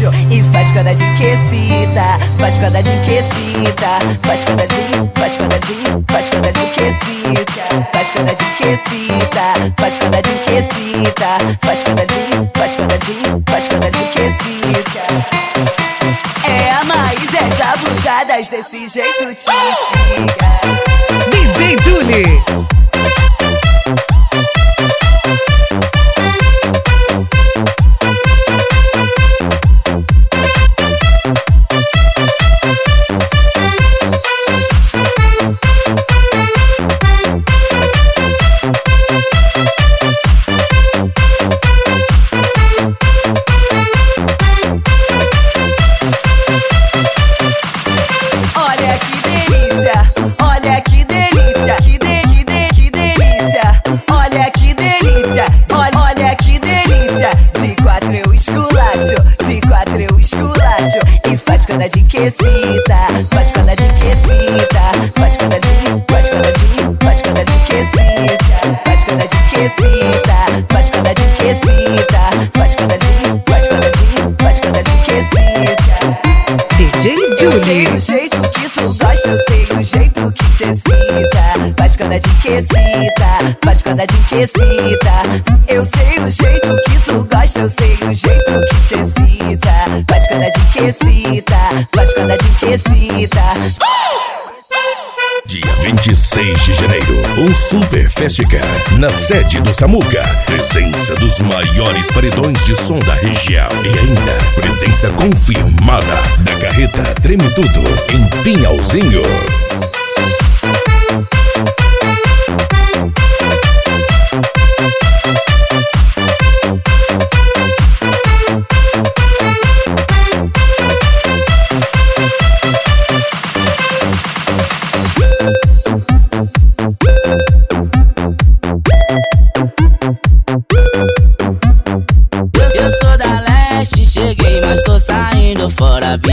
esculacho e faz cara de que cita, faz cara de que cita, faz cara de que cita, faz cara de que cita, faz cara de que cita, faz cara de que cita. É a mais abusadas desse jeito te xinga. DJ Julie. Faz cara de que cita, faz cara de que cita, faz cara de que cita, faz cara de que cita, faz cara de que cita, faz cara de que cita. DJ Julie. Eu sei o jeito que tu gosta, eu sei o jeito que te excita. Faz cara de que cita, faz cara de que cita. Eu sei o jeito que tu gosta, eu sei o jeito que te excita. Faz cara de que cita, faz cara de que cita. Dia 26 de janeiro, um Super Festival na sede do Samuca. Presença dos maiores paredões de som da região. E ainda, presença confirmada da carreta Treme Tudo em Pinhalzinho.